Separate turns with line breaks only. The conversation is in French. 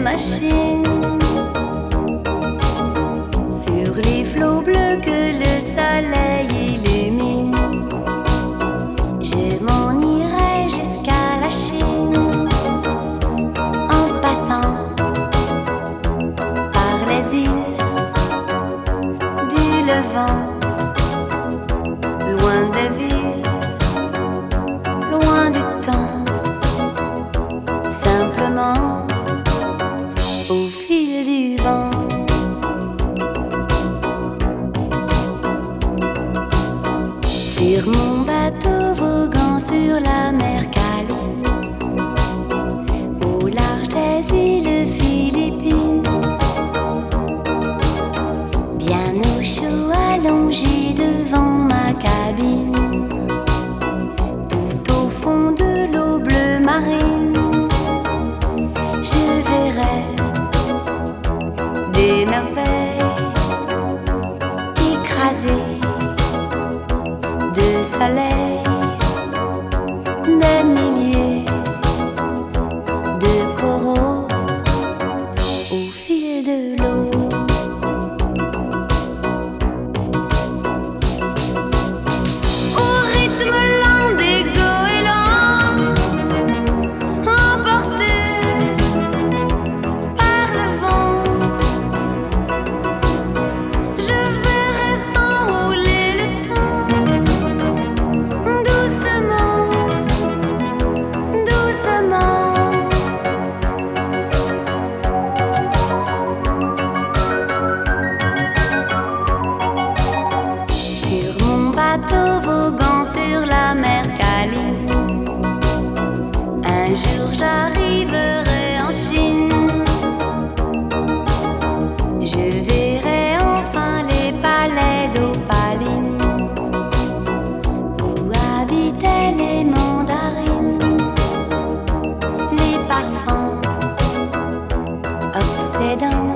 machine. Sur les flots bleus que le soleil illumine, je m'en irai jusqu'à la Chine, en passant par les îles du Levant, loin des villes, loin du temps, simplement au fil du vent. Sur mon bateau voguant sur la mer Caline, au large des îles Philippines, bien au chaud allongé devant ma cabine, tout au fond de l'eau bleue marine, je verrai des merveilles écrasées de soleil, des milliers de coraux au fil de l'eau. Au rythme lent des goélands, emportés par le vent, je verrai s'enrouler le temps, doucement, doucement. Sur mon bateau voguant sur la mer Caline, un jour j'arriverai en Chine. Je verrai enfin les palais d'opaline où habitaient les mandarines, les parfums obsédants